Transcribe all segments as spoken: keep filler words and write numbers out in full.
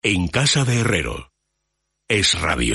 En casa de Herrero. Es Radio.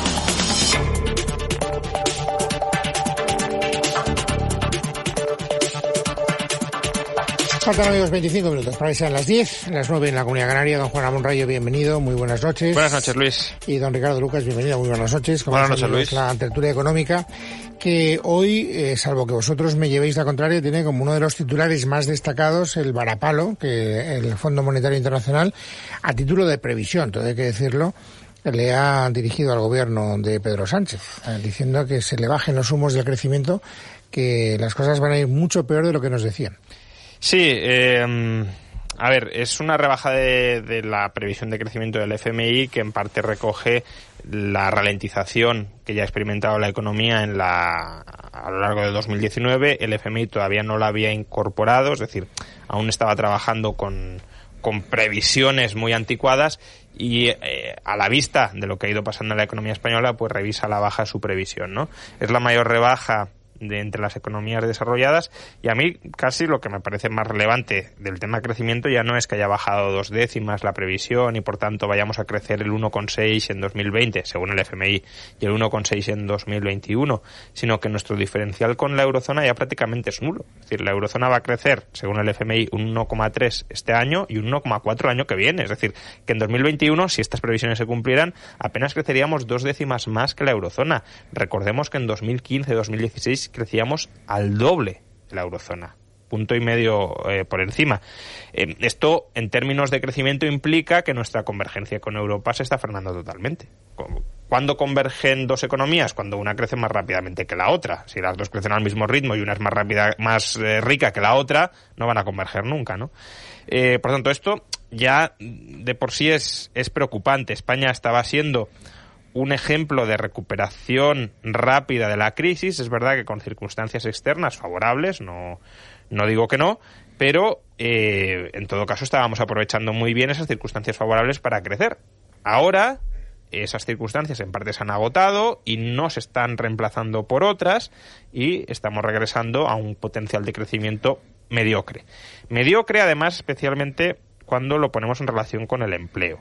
Faltan amigos veinticinco minutos para que sean las diez, las nueve en la Comunidad Canaria. Don Juan Ramón Rayo, bienvenido, muy buenas noches. Buenas noches, Luis. Y don Ricardo Lucas, bienvenido, muy buenas noches. Buenas noches, Luis. La tertulia económica, que hoy, eh, salvo que vosotros me llevéis la contraria, tiene como uno de los titulares más destacados el varapalo, que el Fondo Monetario Internacional, a título de previsión, todo hay que decirlo, le ha dirigido al gobierno de Pedro Sánchez, eh, diciendo que se le bajen los humos del crecimiento, que las cosas van a ir mucho peor de lo que nos decían. Sí, eh, a ver, es una rebaja de, de la previsión de crecimiento del F M I que en parte recoge la ralentización que ya ha experimentado la economía en la a lo largo de dos mil diecinueve. El F M I todavía no la había incorporado, es decir, aún estaba trabajando con, con previsiones muy anticuadas y eh, a la vista de lo que ha ido pasando en la economía española, pues revisa la baja su previsión, ¿no? Es la mayor rebaja de entre las economías desarrolladas, y a mí casi lo que me parece más relevante del tema crecimiento ya no es que haya bajado dos décimas la previsión y por tanto vayamos a crecer el uno coma seis en dos mil veinte según el F M I y el uno coma seis en dos mil veintiuno, sino que nuestro diferencial con la eurozona ya prácticamente es nulo. Es decir, la eurozona va a crecer según el F M I un uno coma tres este año y un uno coma cuatro el año que viene, es decir, que en dos mil veintiuno, si estas previsiones se cumplieran, apenas creceríamos dos décimas más que la eurozona. Recordemos que en dos mil quince dos mil dieciséis crecíamos al doble de la eurozona, punto y medio eh, por encima. Eh, esto, en términos de crecimiento, implica que nuestra convergencia con Europa se está frenando totalmente. ¿Cuándo convergen dos economías? Cuando una crece más rápidamente que la otra. Si las dos crecen al mismo ritmo y una es más rápida, más eh, rica que la otra, no van a converger nunca, ¿no? Eh, por tanto, esto ya de por sí es, es preocupante. España estaba siendo un ejemplo de recuperación rápida de la crisis, es verdad que con circunstancias externas favorables, no, no digo que no, pero eh, en todo caso estábamos aprovechando muy bien esas circunstancias favorables para crecer. Ahora esas circunstancias en parte se han agotado y no se están reemplazando por otras y estamos regresando a un potencial de crecimiento mediocre. Mediocre además especialmente cuando lo ponemos en relación con el empleo.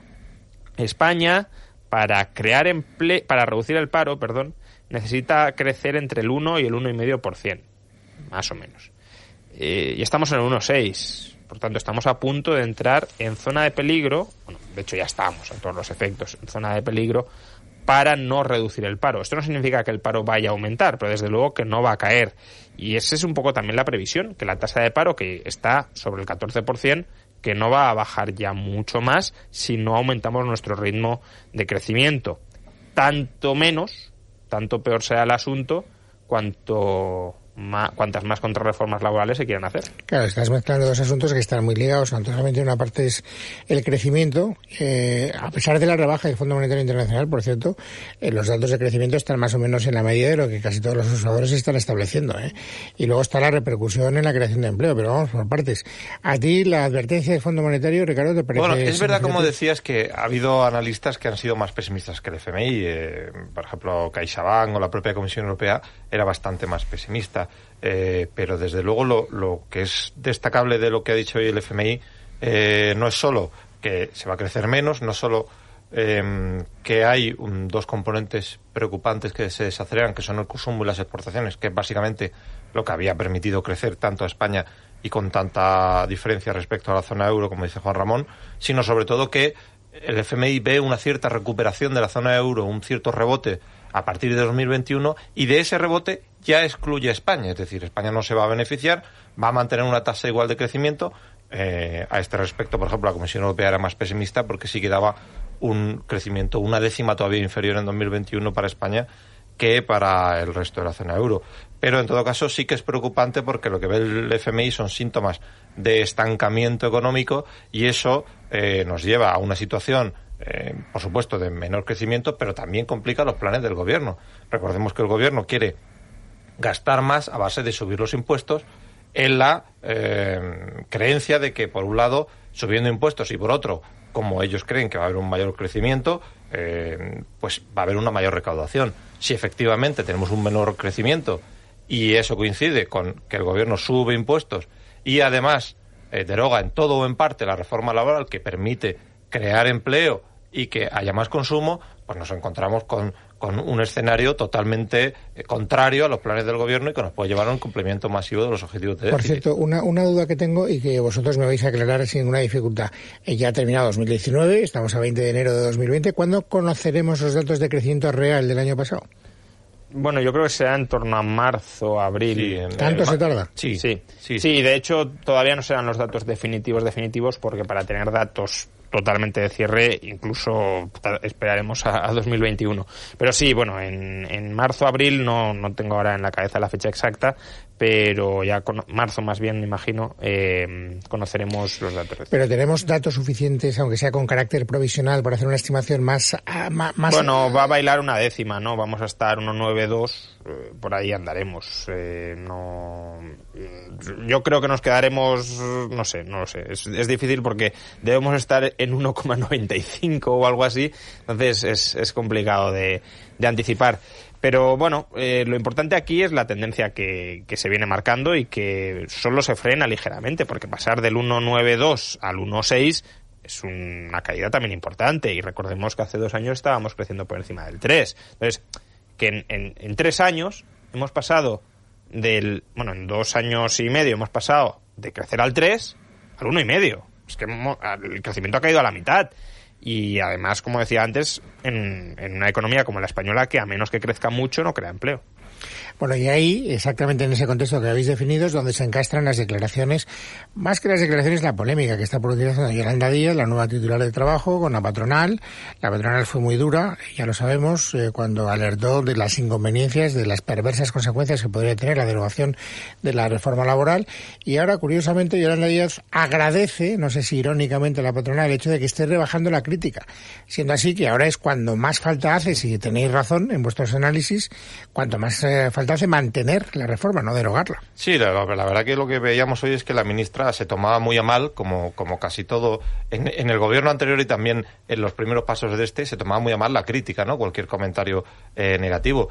España, para crear empleo, para reducir el paro, perdón, necesita crecer entre el uno y el uno coma cinco por ciento, más o menos. Eh, y estamos en el uno coma seis, por tanto estamos a punto de entrar en zona de peligro, bueno, de hecho ya estamos a todos los efectos en zona de peligro para no reducir el paro. Esto no significa que el paro vaya a aumentar, pero desde luego que no va a caer. Y esa es un poco también la previsión, que la tasa de paro, que está sobre el catorce por ciento, que no va a bajar ya mucho más si no aumentamos nuestro ritmo de crecimiento. Tanto menos, tanto peor sea el asunto, cuanto más, cuantas más contrarreformas laborales se quieran hacer. Claro, estás mezclando dos asuntos que están muy ligados. Naturalmente, una parte es el crecimiento. Eh, a pesar de la rebaja del Fondo Monetario Internacional, por cierto, eh, los datos de crecimiento están más o menos en la medida de lo que casi todos los observadores están estableciendo, ¿eh? Y luego está la repercusión en la creación de empleo, pero vamos por partes. A ti, la advertencia del Fondo Monetario, Ricardo, ¿te parece? Bueno, es verdad, como decías, que ha habido analistas que han sido más pesimistas que el F M I. Eh, por ejemplo, CaixaBank o la propia Comisión Europea era bastante más pesimista. Eh, pero desde luego lo, lo que es destacable de lo que ha dicho hoy el F M I eh, no es solo que se va a crecer menos, no solo eh, que hay un, dos componentes preocupantes que se desaceleran, que son el consumo y las exportaciones, que es básicamente lo que había permitido crecer tanto a España y con tanta diferencia respecto a la zona euro, como dice Juan Ramón, sino sobre todo que el F M I ve una cierta recuperación de la zona euro, un cierto rebote a partir de dos mil veintiuno, y de ese rebote ya excluye a España. Es decir, España no se va a beneficiar, va a mantener una tasa igual de crecimiento. Eh, a este respecto, por ejemplo, la Comisión Europea era más pesimista porque sí que daba un crecimiento, una décima todavía inferior en dos mil veintiuno para España que para el resto de la zona euro. Pero en todo caso sí que es preocupante porque lo que ve el F M I son síntomas de estancamiento económico y eso eh, nos lleva a una situación Eh, por supuesto de menor crecimiento, pero también complica los planes del gobierno. Recordemos que el gobierno quiere gastar más a base de subir los impuestos en la eh, creencia de que por un lado subiendo impuestos y por otro, como ellos creen que va a haber un mayor crecimiento, eh, pues va a haber una mayor recaudación. Si efectivamente tenemos un menor crecimiento y eso coincide con que el gobierno sube impuestos y además eh, deroga en todo o en parte la reforma laboral que permite crear empleo y que haya más consumo, pues nos encontramos con, con un escenario totalmente eh, contrario a los planes del gobierno y que nos puede llevar a un cumplimiento masivo de los objetivos de déficit. Por cierto, una, una duda que tengo y que vosotros me vais a aclarar sin ninguna dificultad. Eh, ya ha terminado dos mil diecinueve, estamos a veinte de enero de dos mil veinte. ¿Cuándo conoceremos los datos de crecimiento real del año pasado? Bueno, yo creo que será en torno a marzo, abril. Sí, en, ¿Tanto en, se tarda? Sí, sí, sí. Sí, de hecho, todavía no serán los datos definitivos, definitivos, porque para tener datos totalmente de cierre, incluso esperaremos a, a dos mil veintiuno. Pero sí, bueno, en, en marzo, abril, no, no tengo ahora en la cabeza la fecha exacta, pero ya con marzo más bien, me imagino, eh, conoceremos los datos. Pero tenemos datos suficientes, aunque sea con carácter provisional, para hacer una estimación más... más, más... Bueno, va a bailar una décima, ¿no? Vamos a estar uno nueve dos, eh, por ahí andaremos. Eh, no, yo creo que nos quedaremos, no sé, no lo sé. Es, es difícil porque debemos estar en uno coma noventa y cinco o algo así, entonces es, es complicado de, de anticipar. Pero bueno, eh, lo importante aquí es la tendencia que, que se viene marcando y que solo se frena ligeramente, porque pasar del uno coma noventa y dos al uno coma seis es una caída también importante, y recordemos que hace dos años estábamos creciendo por encima del tres. Entonces, que en, en, en tres años hemos pasado del, bueno, en dos años y medio hemos pasado de crecer al tres al uno y medio. Es que hemos, el crecimiento ha caído a la mitad. Y además, como decía antes, en, en una economía como la española, que a menos que crezca mucho no crea empleo. Bueno, y ahí, exactamente en ese contexto que habéis definido, es donde se encastran las declaraciones, más que las declaraciones, la polémica que está produciendo Yolanda Díaz, la nueva titular de Trabajo, con la patronal. La patronal fue muy dura, ya lo sabemos, eh, cuando alertó de las inconveniencias, de las perversas consecuencias que podría tener la derogación de la reforma laboral. Y ahora, curiosamente, Yolanda Díaz agradece, no sé si irónicamente a la patronal, el hecho de que esté rebajando la crítica. Siendo así que ahora es cuando más falta hace, si tenéis razón en vuestros análisis, cuanto más eh, falta hace mantener la reforma, no derogarla. Sí, la, la verdad que lo que veíamos hoy es que la ministra se tomaba muy a mal, como, como casi todo en, en el gobierno anterior y también en los primeros pasos de este, se tomaba muy a mal la crítica, ¿no? Cualquier comentario eh, negativo.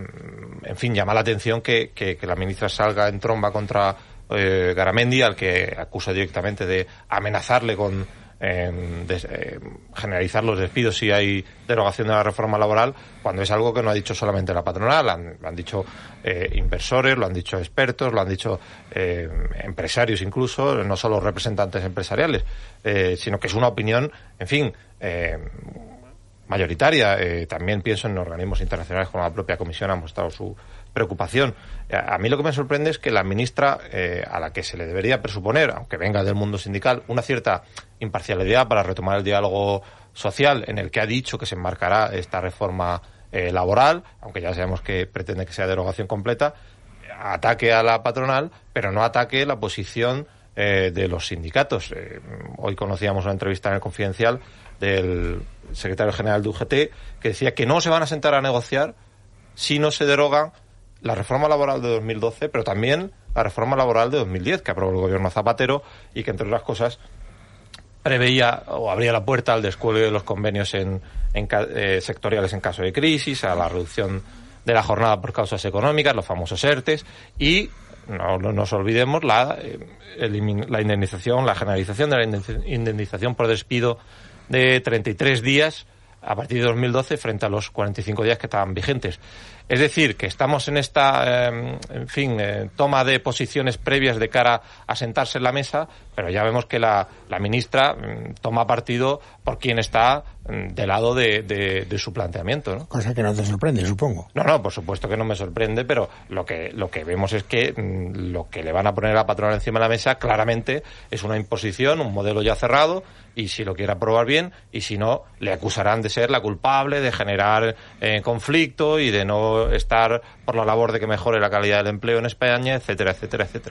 En fin, llama la atención que, que, que la ministra salga en tromba contra eh, Garamendi, al que acusa directamente de amenazarle con Eh, de, eh, generalizar los despidos si hay derogación de la reforma laboral, cuando es algo que no ha dicho solamente la patronal, han, lo han dicho eh, inversores, lo han dicho expertos, lo han dicho eh, empresarios incluso, no solo representantes empresariales, eh, sino que es una opinión, en fin, eh, mayoritaria. Eh, también pienso en organismos internacionales como la propia Comisión, han mostrado su preocupación. A mí lo que me sorprende es que la ministra, eh, a la que se le debería presuponer, aunque venga del mundo sindical, una cierta imparcialidad para retomar el diálogo social, en el que ha dicho que se enmarcará esta reforma eh, laboral, aunque ya sabemos que pretende que sea derogación completa, ataque a la patronal, pero no ataque la posición eh, de los sindicatos. Eh, hoy conocíamos una entrevista en el Confidencial del secretario general de U G T, que decía que no se van a sentar a negociar si no se derogan la reforma laboral de dos mil doce, pero también la reforma laboral de dos mil diez, que aprobó el gobierno Zapatero y que, entre otras cosas, preveía o abría la puerta al descuelgue de los convenios en, en eh, sectoriales en caso de crisis, a la reducción de la jornada por causas económicas, los famosos ERTES, y no, no nos olvidemos la, eh, elimin- la indemnización, la generalización de la indemnización por despido de treinta y tres días a partir de dos mil doce frente a los cuarenta y cinco días que estaban vigentes. Es decir, que estamos en esta, eh, en fin, eh, toma de posiciones previas de cara a sentarse en la mesa, pero ya vemos que la, la ministra mm, toma partido por quien está mm, del lado de, de, de su planteamiento, ¿no? Cosa que no te sorprende, supongo. No, no, por supuesto que no me sorprende, pero lo que lo que vemos es que mm, lo que le van a poner a la patronal encima de la mesa claramente es una imposición, un modelo ya cerrado, y si lo quiere aprobar bien, y si no, le acusarán de ser la culpable, de generar eh, conflicto y de no estar por la labor de que mejore la calidad del empleo en España, etcétera, etcétera, etcétera.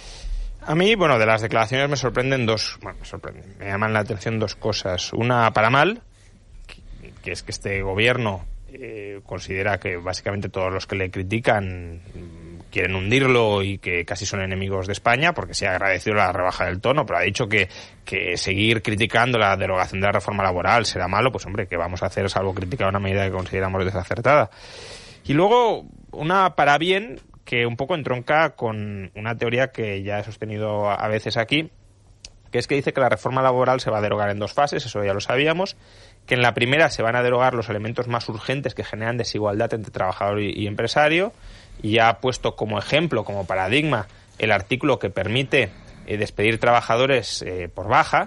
A mí, bueno, de las declaraciones me sorprenden dos, bueno, me sorprenden, me llaman la atención dos cosas. Una para mal, que, que es que este gobierno eh, considera que básicamente todos los que le critican quieren hundirlo y que casi son enemigos de España, porque se ha agradecido la rebaja del tono, pero ha dicho que, que seguir criticando la derogación de la reforma laboral será malo. Pues hombre, ¿qué vamos a hacer salvo criticar una medida que consideramos desacertada? Y luego, una para bien, que un poco entronca con una teoría que ya he sostenido a veces aquí, que es que dice que la reforma laboral se va a derogar en dos fases, eso ya lo sabíamos, que en la primera se van a derogar los elementos más urgentes que generan desigualdad entre trabajador y, y empresario, y ha puesto como ejemplo, como paradigma, el artículo que permite eh, despedir trabajadores eh, por baja,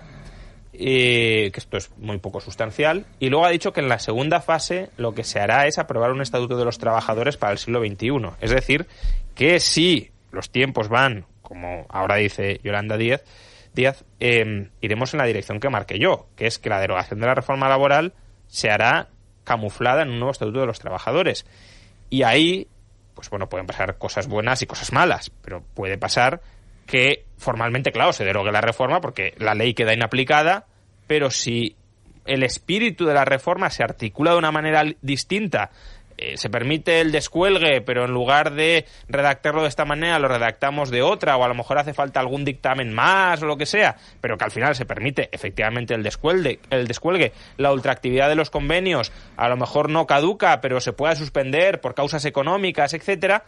eh, que esto es muy poco sustancial, y luego ha dicho que en la segunda fase lo que se hará es aprobar un estatuto de los trabajadores para el siglo veintiuno. Es decir, que si los tiempos van, como ahora dice Yolanda Díaz, Díaz eh, iremos en la dirección que marqué yo, que es que la derogación de la reforma laboral se hará camuflada en un nuevo estatuto de los trabajadores. Y ahí, pues bueno, pueden pasar cosas buenas y cosas malas, pero puede pasar que formalmente, claro, se derogue la reforma porque la ley queda inaplicada, pero si el espíritu de la reforma se articula de una manera distinta, eh, se permite el descuelgue, pero en lugar de redactarlo de esta manera lo redactamos de otra, o a lo mejor hace falta algún dictamen más o lo que sea, pero que al final se permite efectivamente el descuelgue, el descuelgue, la ultraactividad de los convenios a lo mejor no caduca, pero se pueda suspender por causas económicas, etcétera,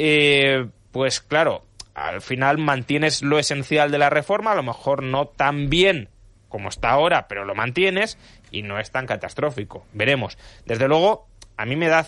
eh, pues claro, al final mantienes lo esencial de la reforma, a lo mejor no tan bien como está ahora, pero lo mantienes y no es tan catastrófico. Veremos. Desde luego, a mí me da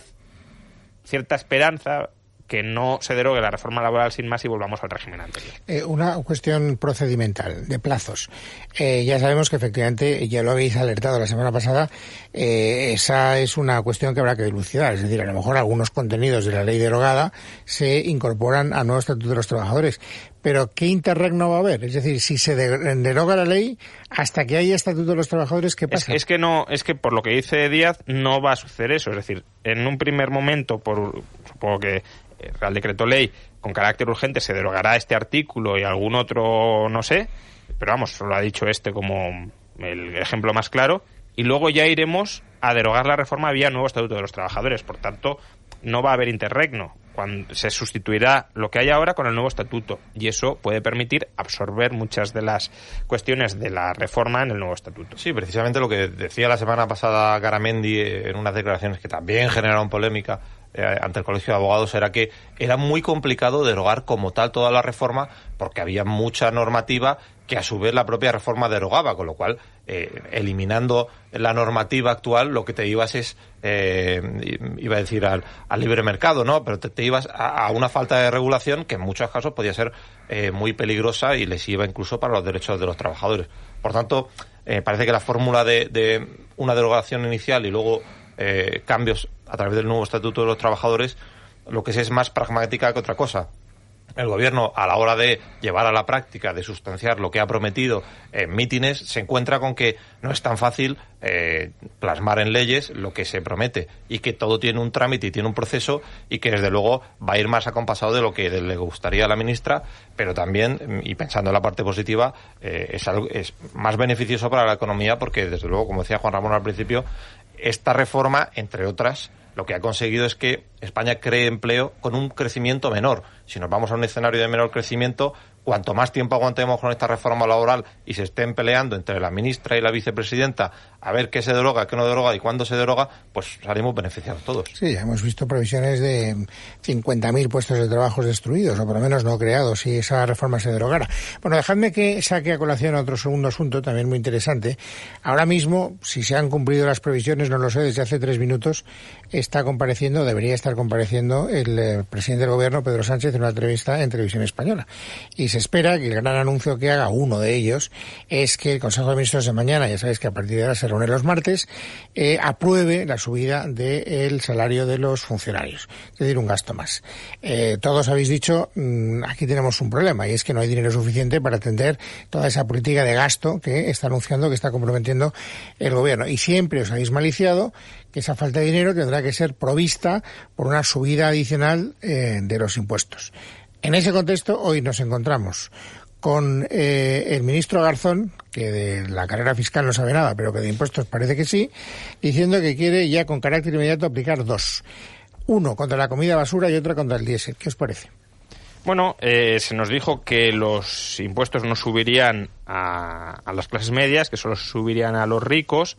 cierta esperanza que no se derogue la reforma laboral sin más y volvamos al régimen anterior. Eh, una cuestión procedimental, de plazos. Eh, ya sabemos que efectivamente, ya lo habéis alertado la semana pasada, eh, esa es una cuestión que habrá que dilucidar. Es decir, a lo mejor algunos contenidos de la ley derogada se incorporan al nuevo Estatuto de los Trabajadores. Pero ¿qué interregno va a haber? Es decir, si se deroga la ley, hasta que haya Estatuto de los Trabajadores, ¿qué pasa? Es, es que no, es que por lo que dice Díaz, no va a suceder eso. Es decir, en un primer momento, por supongo que el Real Decreto Ley con carácter urgente se derogará este artículo y algún otro, no sé, pero vamos, solo ha dicho este como el ejemplo más claro, y luego ya iremos a derogar la reforma vía nuevo Estatuto de los Trabajadores. Por tanto, no va a haber interregno. Cuando se sustituirá lo que hay ahora con el nuevo estatuto, y eso puede permitir absorber muchas de las cuestiones de la reforma en el nuevo estatuto. Sí, precisamente lo que decía la semana pasada Garamendi en unas declaraciones que también generaron polémica eh, ante el Colegio de Abogados era que era muy complicado derogar como tal toda la reforma porque había mucha normativa que a su vez la propia reforma derogaba, con lo cual, eh, eliminando la normativa actual, lo que te ibas es, eh, iba a decir al, al libre mercado, ¿no? Pero te, te ibas a, a una falta de regulación que en muchos casos podía ser eh, muy peligrosa y lesiva incluso para los derechos de los trabajadores. Por tanto, eh, parece que la fórmula de, de una derogación inicial y luego eh, cambios a través del nuevo Estatuto de los Trabajadores, lo que es es más pragmática que otra cosa. El Gobierno, a la hora de llevar a la práctica, de sustanciar lo que ha prometido en mítines, se encuentra con que no es tan fácil eh, plasmar en leyes lo que se promete y que todo tiene un trámite y tiene un proceso y que, desde luego, va a ir más acompasado de lo que le gustaría a la ministra, pero también, y pensando en la parte positiva, eh, es, algo, es más beneficioso para la economía porque, desde luego, como decía Juan Ramón al principio, esta reforma, entre otras, lo que ha conseguido es que España cree empleo con un crecimiento menor. Si nos vamos a un escenario de menor crecimiento, cuanto más tiempo aguantemos con esta reforma laboral y se estén peleando entre la ministra y la vicepresidenta a ver qué se deroga, qué no deroga y cuándo se deroga, pues salimos beneficiados todos. Sí, hemos visto previsiones de cincuenta mil puestos de trabajo destruidos, o por lo menos no creados, si esa reforma se derogara. Bueno, dejadme que saque a colación otro segundo asunto, también muy interesante. Ahora mismo, si se han cumplido las previsiones, no lo sé, desde hace tres minutos, está compareciendo, debería estar compareciendo el eh, presidente del Gobierno, Pedro Sánchez, en una entrevista en Televisión Española. Y se espera que el gran anuncio que haga, uno de ellos, es que el Consejo de Ministros de mañana, ya sabéis que a partir de ahora se reúne los martes, eh, apruebe la subida del salario de los funcionarios, es decir, un gasto más. Eh, todos habéis dicho, mmm, aquí tenemos un problema, y es que no hay dinero suficiente para atender toda esa política de gasto que está anunciando, que está comprometiendo el Gobierno. Y siempre os habéis maliciado que esa falta de dinero tendrá que ser provista por una subida adicional eh, de los impuestos. En ese contexto, hoy nos encontramos con eh, el ministro Garzón, que de la carrera fiscal no sabe nada, pero que de impuestos parece que sí, diciendo que quiere ya con carácter inmediato aplicar dos. Uno contra la comida basura y otro contra el diésel. ¿Qué os parece? Bueno, eh, se nos dijo que los impuestos no subirían a, a las clases medias, que solo subirían a los ricos.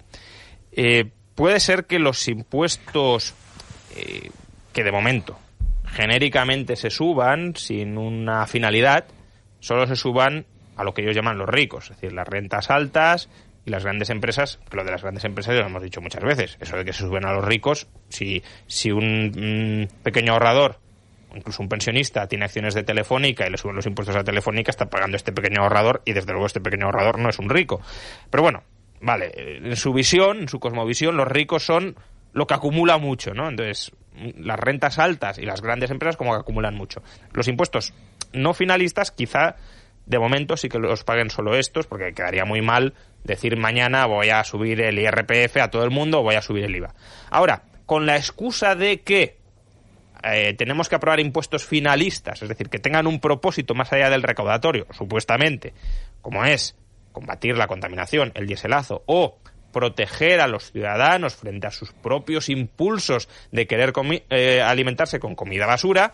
Eh, puede ser que los impuestos eh, que de momento genéricamente se suban sin una finalidad, solo se suban a lo que ellos llaman los ricos, es decir, las rentas altas y las grandes empresas, que lo de las grandes empresas ya lo hemos dicho muchas veces, eso de que se suben a los ricos, si, si un mm, pequeño ahorrador, incluso un pensionista, tiene acciones de Telefónica y le suben los impuestos a Telefónica, está pagando este pequeño ahorrador y desde luego este pequeño ahorrador no es un rico. Pero bueno, vale, en su visión, en su cosmovisión, los ricos son lo que acumula mucho, ¿no? Entonces, las rentas altas y las grandes empresas como que acumulan mucho. Los impuestos no finalistas, quizá de momento sí que los paguen solo estos, porque quedaría muy mal decir mañana voy a subir el I R P F a todo el mundo o voy a subir el I V A. Ahora, con la excusa de que eh, tenemos que aprobar impuestos finalistas, es decir, que tengan un propósito más allá del recaudatorio, supuestamente, como es combatir la contaminación, el dieselazo, o proteger a los ciudadanos frente a sus propios impulsos de querer comi- eh, alimentarse con comida basura,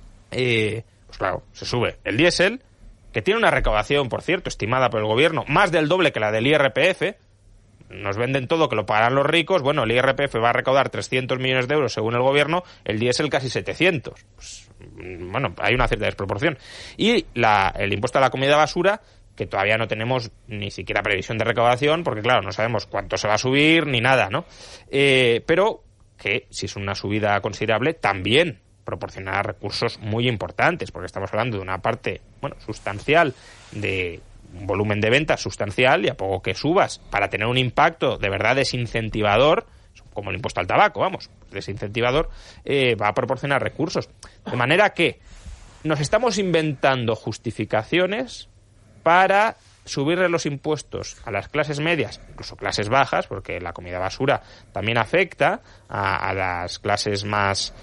eh, pues claro, se sube el diésel, que tiene una recaudación, por cierto, estimada por el gobierno, más del doble que la del I R P F. Nos venden todo que lo pagarán los ricos. Bueno, el I R P F va a recaudar trescientos millones de euros según el gobierno, el diésel casi setecientos. Pues, bueno, hay una cierta desproporción. Y la, el impuesto a la comida basura, que todavía no tenemos ni siquiera previsión de recaudación, porque claro, no sabemos cuánto se va a subir ni nada, ¿no? Eh, pero que, si es una subida considerable, también proporcionará recursos muy importantes, porque estamos hablando de una parte, bueno, sustancial, de un volumen de ventas sustancial, y a poco que subas para tener un impacto de verdad desincentivador, como el impuesto al tabaco, vamos, desincentivador, eh, va a proporcionar recursos. De manera que nos estamos inventando justificaciones para subirle los impuestos a las clases medias, incluso clases bajas, porque la comida basura también afecta a, a las clases más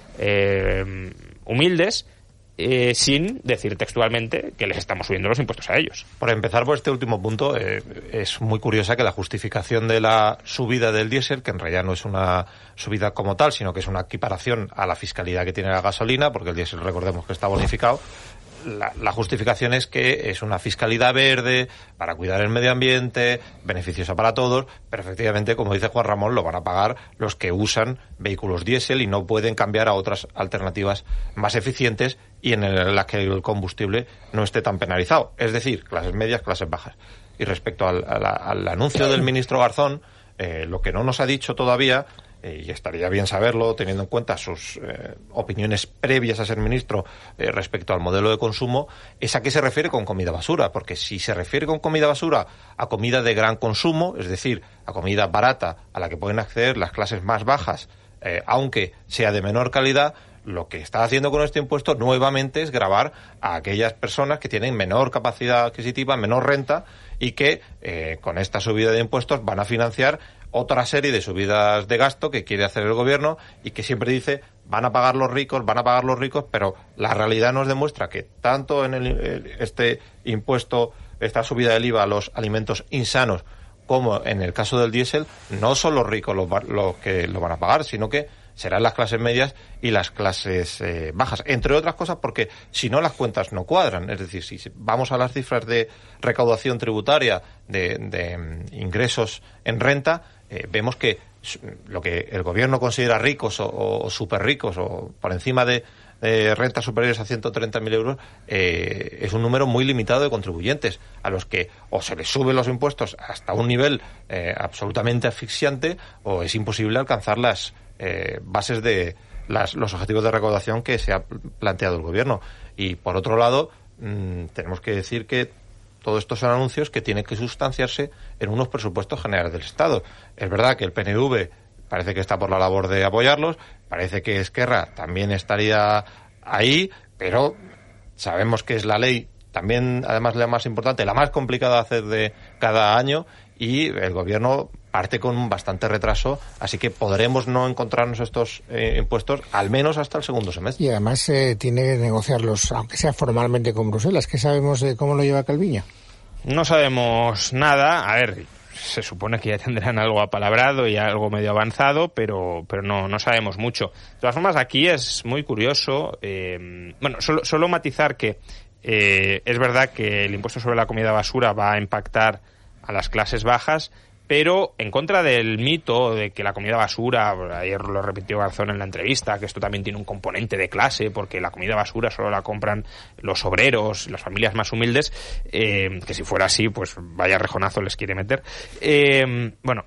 eh, humildes, eh, sin decir textualmente que les estamos subiendo los impuestos a ellos. Por empezar por este último punto, eh, es muy curiosa que la justificación de la subida del diésel, que en realidad no es una subida como tal, sino que es una equiparación a la fiscalidad que tiene la gasolina, porque el diésel, recordemos que está bonificado. La, la justificación es que es una fiscalidad verde para cuidar el medio ambiente, beneficiosa para todos, pero efectivamente, como dice Juan Ramón, lo van a pagar los que usan vehículos diésel y no pueden cambiar a otras alternativas más eficientes y en las que el combustible no esté tan penalizado. Es decir, clases medias, clases bajas. Y respecto al, a la, al anuncio del ministro Garzón, eh, lo que no nos ha dicho todavía, Eh, y estaría bien saberlo teniendo en cuenta sus eh, opiniones previas a ser ministro eh, respecto al modelo de consumo, es a qué se refiere con comida basura, porque si se refiere con comida basura a comida de gran consumo, es decir, a comida barata a la que pueden acceder las clases más bajas, eh, aunque sea de menor calidad, lo que está haciendo con este impuesto nuevamente es gravar a aquellas personas que tienen menor capacidad adquisitiva, menor renta, y que eh, con esta subida de impuestos van a financiar otra serie de subidas de gasto que quiere hacer el gobierno y que siempre dice van a pagar los ricos, van a pagar los ricos, pero la realidad nos demuestra que tanto en el, este impuesto, esta subida del I V A a los alimentos insanos, como en el caso del diésel, no son los ricos los, los que lo van a pagar, sino que serán las clases medias y las clases eh, bajas, entre otras cosas porque si no las cuentas no cuadran. Es decir, si vamos a las cifras de recaudación tributaria de, de ingresos en renta, eh, vemos que lo que el gobierno considera ricos o, o, o súper ricos o por encima de, de rentas superiores a ciento treinta mil euros eh, es un número muy limitado de contribuyentes a los que o se les suben los impuestos hasta un nivel eh, absolutamente asfixiante o es imposible alcanzar las Eh, bases de las, los objetivos de recaudación que se ha planteado el gobierno. Y por otro lado, mmm, tenemos que decir que todos estos son anuncios que tienen que sustanciarse en unos presupuestos generales del Estado. Es verdad que el P N V parece que está por la labor de apoyarlos, parece que Esquerra también estaría ahí, pero sabemos que es la ley también, además, la más importante, la más complicada de hacer de cada año, y el gobierno parte con bastante retraso, así que podremos no encontrarnos estos eh, impuestos al menos hasta el segundo semestre. Y además eh, tiene que negociarlos, aunque sea formalmente con Bruselas. ¿Qué sabemos de cómo lo lleva Calviño? No sabemos nada. A ver, se supone que ya tendrán algo apalabrado y algo medio avanzado, pero pero no no sabemos mucho. De todas formas, aquí es muy curioso. Eh, bueno, solo, solo matizar que eh, es verdad que el impuesto sobre la comida basura va a impactar a las clases bajas, pero en contra del mito de que la comida basura, ayer lo repitió Garzón en la entrevista, que esto también tiene un componente de clase, porque la comida basura solo la compran los obreros, las familias más humildes, eh, que si fuera así, pues vaya rejonazo les quiere meter. Eh, bueno,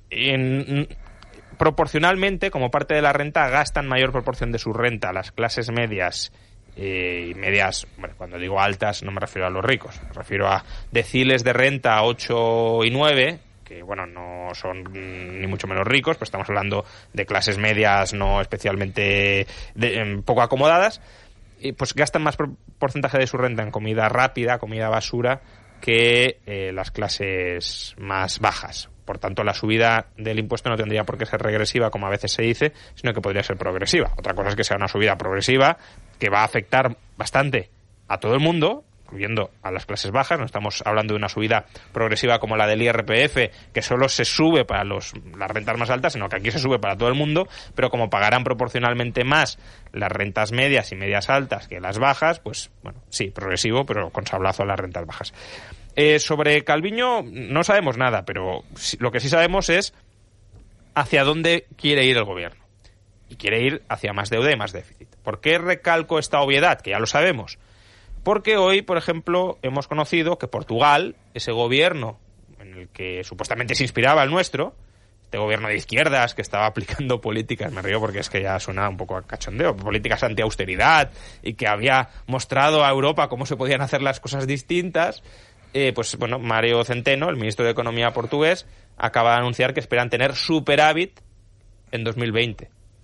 en, proporcionalmente, como parte de la renta, gastan mayor proporción de su renta las clases medias eh, y medias, bueno, cuando digo altas no me refiero a los ricos, me refiero a deciles de renta ocho y nueve, que bueno, no son ni mucho menos ricos, pero estamos hablando de clases medias no especialmente de, eh, poco acomodadas, y pues gastan más por, porcentaje de su renta en comida rápida, comida basura, que eh, las clases más bajas. Por tanto, la subida del impuesto no tendría por qué ser regresiva, como a veces se dice, sino que podría ser progresiva. Otra cosa es que sea una subida progresiva que va a afectar bastante a todo el mundo, incluyendo a las clases bajas. No estamos hablando de una subida progresiva como la del I R P F, que solo se sube para los, las rentas más altas, sino que aquí se sube para todo el mundo, pero como pagarán proporcionalmente más las rentas medias y medias altas que las bajas, pues bueno, sí, progresivo, pero con sablazo a las rentas bajas. Eh, sobre Calviño no sabemos nada, pero lo que sí sabemos es hacia dónde quiere ir el gobierno. Y quiere ir hacia más deuda y más déficit. ¿Por qué recalco esta obviedad? Que ya lo sabemos. Porque hoy, por ejemplo, hemos conocido que Portugal, ese gobierno en el que supuestamente se inspiraba el nuestro, este gobierno de izquierdas que estaba aplicando políticas, me río porque es que ya suena un poco a cachondeo, políticas anti-austeridad y que había mostrado a Europa cómo se podían hacer las cosas distintas, eh, pues bueno, Mário Centeno, el ministro de Economía portugués, acaba de anunciar que esperan tener superávit en dos mil veinte.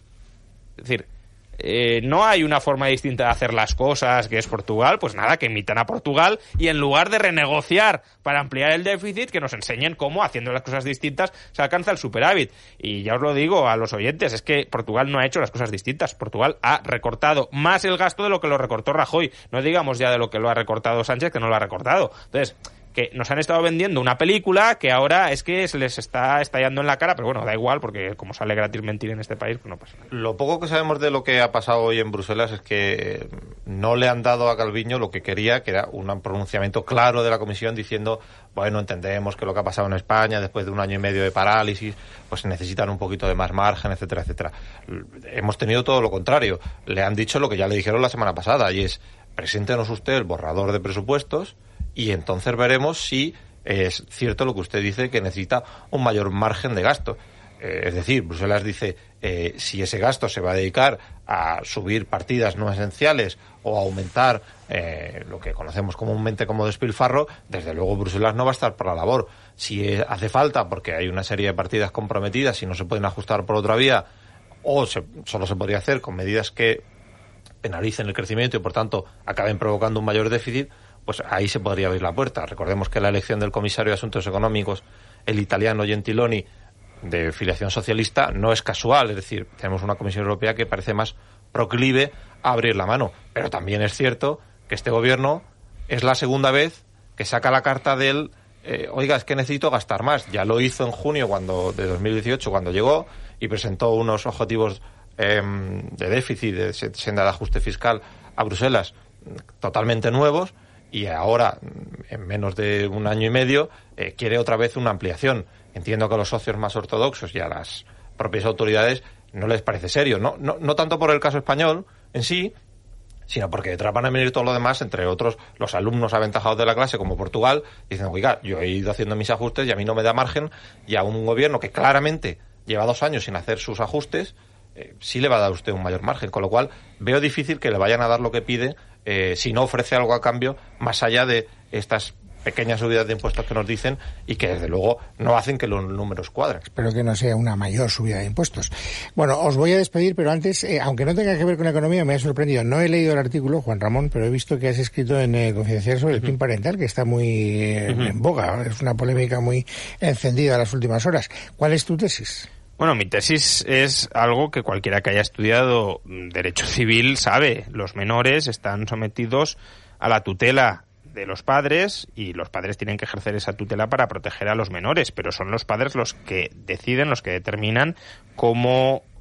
Es decir, Eh, no hay una forma distinta de hacer las cosas, que es Portugal, pues nada, que imitan a Portugal y en lugar de renegociar para ampliar el déficit, que nos enseñen cómo, haciendo las cosas distintas, se alcanza el superávit. Y ya os lo digo a los oyentes, es que Portugal no ha hecho las cosas distintas. Portugal ha recortado más el gasto de lo que lo recortó Rajoy. No digamos ya de lo que lo ha recortado Sánchez, que no lo ha recortado. Entonces, que nos han estado vendiendo una película que ahora es que se les está estallando en la cara, pero bueno, da igual, porque como sale gratis mentir en este país, pues no pasa nada. Lo poco que sabemos de lo que ha pasado hoy en Bruselas es que no le han dado a Calviño lo que quería, que era un pronunciamiento claro de la Comisión diciendo, bueno, entendemos que lo que ha pasado en España después de un año y medio de parálisis, pues necesitan un poquito de más margen, etcétera, etcétera. Hemos tenido todo lo contrario. Le han dicho lo que ya le dijeron la semana pasada, y es, preséntenos usted el borrador de presupuestos y entonces veremos si es cierto lo que usted dice, que necesita un mayor margen de gasto. Eh, es decir, Bruselas dice, eh, si ese gasto se va a dedicar a subir partidas no esenciales o a aumentar eh, lo que conocemos comúnmente como despilfarro, desde luego Bruselas no va a estar por la labor. Si hace falta, porque hay una serie de partidas comprometidas y no se pueden ajustar por otra vía, o se, solo se podría hacer con medidas que penalicen el crecimiento y por tanto acaben provocando un mayor déficit, pues ahí se podría abrir la puerta. Recordemos que la elección del comisario de Asuntos Económicos, el italiano Gentiloni, de filiación socialista, no es casual. Es decir, tenemos una Comisión Europea que parece más proclive a abrir la mano. Pero también es cierto que este gobierno es la segunda vez que saca la carta del eh, oiga, es que necesito gastar más. Ya lo hizo en junio cuando de dos mil dieciocho, cuando llegó, y presentó unos objetivos eh, de déficit, de senda de ajuste fiscal a Bruselas, totalmente nuevos. Y ahora, en menos de un año y medio, eh, quiere otra vez una ampliación. Entiendo que a los socios más ortodoxos y a las propias autoridades no les parece serio. No, no, no tanto por el caso español en sí, sino porque detrás van a venir todo lo demás, entre otros los alumnos aventajados de la clase, como Portugal, dicen, oiga, yo he ido haciendo mis ajustes y a mí no me da margen, y a un gobierno que claramente lleva dos años sin hacer sus ajustes, eh, sí le va a dar usted un mayor margen. Con lo cual, veo difícil que le vayan a dar lo que pide, Eh, si no ofrece algo a cambio, más allá de estas pequeñas subidas de impuestos que nos dicen y que desde luego no hacen que los números cuadren. Espero que no sea una mayor subida de impuestos. Bueno, os voy a despedir, pero antes, eh, aunque no tenga que ver con la economía, me ha sorprendido. No he leído el artículo, Juan Ramón, pero he visto que has escrito en eh, Confidencial sobre el P I N parental, que está muy eh, uh-huh. en boga. Es una polémica muy encendida en las últimas horas. ¿Cuál es tu tesis? Bueno, mi tesis es algo que cualquiera que haya estudiado derecho civil sabe. Los menores están sometidos a la tutela de los padres y los padres tienen que ejercer esa tutela para proteger a los menores, pero son los padres los que deciden, los que determinan cómo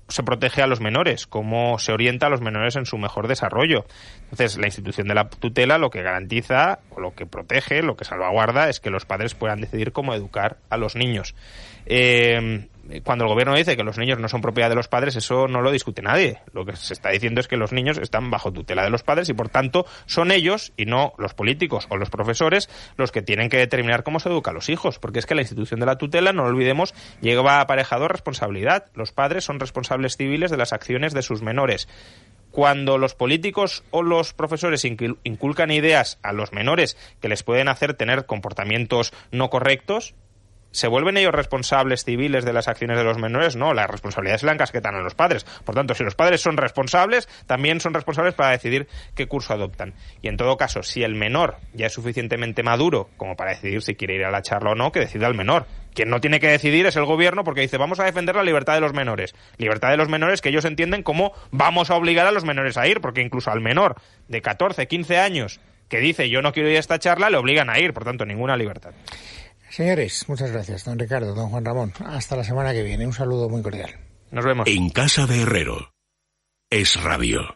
se protege a los menores, cómo se orienta a los menores en su mejor desarrollo. Entonces, la institución de la tutela lo que garantiza, o lo que protege, lo que salvaguarda, es que los padres puedan decidir cómo educar a los niños. Eh, cuando el gobierno dice que los niños no son propiedad de los padres, eso no lo discute nadie. Lo que se está diciendo es que los niños están bajo tutela de los padres y, por tanto, son ellos, y no los políticos o los profesores, los que tienen que determinar cómo se educa a los hijos. Porque es que la institución de la tutela, no lo olvidemos, lleva aparejado responsabilidad. Los padres son responsables civiles de las acciones de sus menores. Cuando los políticos o los profesores inculcan ideas a los menores que les pueden hacer tener comportamientos no correctos, ¿se vuelven ellos responsables civiles de las acciones de los menores? No, la responsabilidad se la encasquetan a los padres. Por tanto, si los padres son responsables, también son responsables para decidir qué curso adoptan. Y en todo caso, si el menor ya es suficientemente maduro como para decidir si quiere ir a la charla o no, que decida el menor. Quien no tiene que decidir es el gobierno, porque dice, vamos a defender la libertad de los menores. Libertad de los menores que ellos entienden como vamos a obligar a los menores a ir, porque incluso al menor de catorce, quince años que dice yo no quiero ir a esta charla, le obligan a ir. Por tanto, ninguna libertad. Señores, muchas gracias, don Ricardo, don Juan Ramón. Hasta la semana que viene. Un saludo muy cordial. Nos vemos. En casa de Herrero. Es Radio.